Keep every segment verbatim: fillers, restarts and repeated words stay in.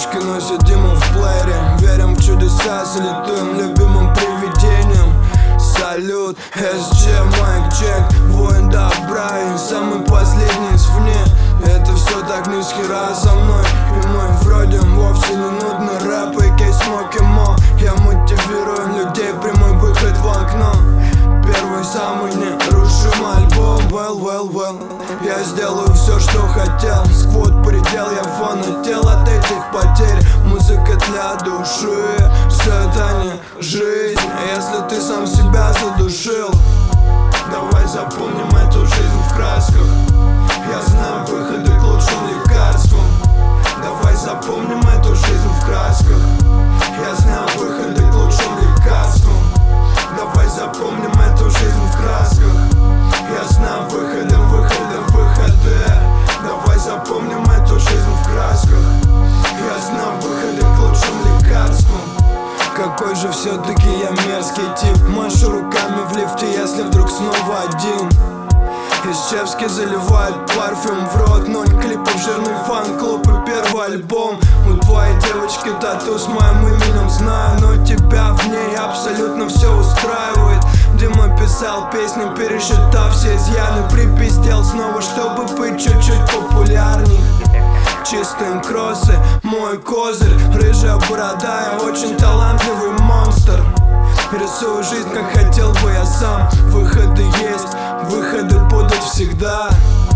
Девочки носят Диму в плеере, верим в чудеса, салютуем любимым привидениям. Салют, эс джи, Майк Джек, воин добра и самый последний извне. Это все так ни с хера со мной, и мы вроде вовсе не нудный рэп и кейс смоки мо. Я мотивирую людей, прямой выход в окно. Первый самый нерушимый альбом. Well, well, well, я сделаю все, что хотел. Сквот предел, я фон отдел от этих потерь. Музыка для души, все это не жизнь. Если ты сам себя задушил, давай запомним эту жизнь в красках. Я знаю выходы к лучшим лекарствам. Давай запомним эту жизнь в красках. Я знаю выходы к лучшим лекарствам. Давай запомним эту жизнь в красках. Я знаю выходы, выходы, выходы. Давай запомним эту жизнь в красках. Я знаю выходы к лучшим лекарствам. Какой же все-таки я мерзкий тип. Машу руками в лифте, если вдруг снова один. Исчевский заливает парфюм в рот. Ноль клипов, жирный фан-клуб и первый альбом. У твоей девочки тату с моим именем, знаю, но тебя в ней абсолютно все устраивает. Дима писал песни, пересчитав все изъяны. Припиздел снова, чтобы быть чуть-чуть популярней. Чистые кроссы, мой козырь. Рыжая борода, я очень талантливый монстр. Рисую жизнь, как хотел бы я сам. Выходы есть, выходы будут всегда.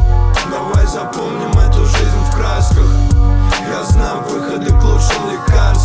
Давай запомним эту жизнь в красках. Я знаю выходы к лучшим лекарствам.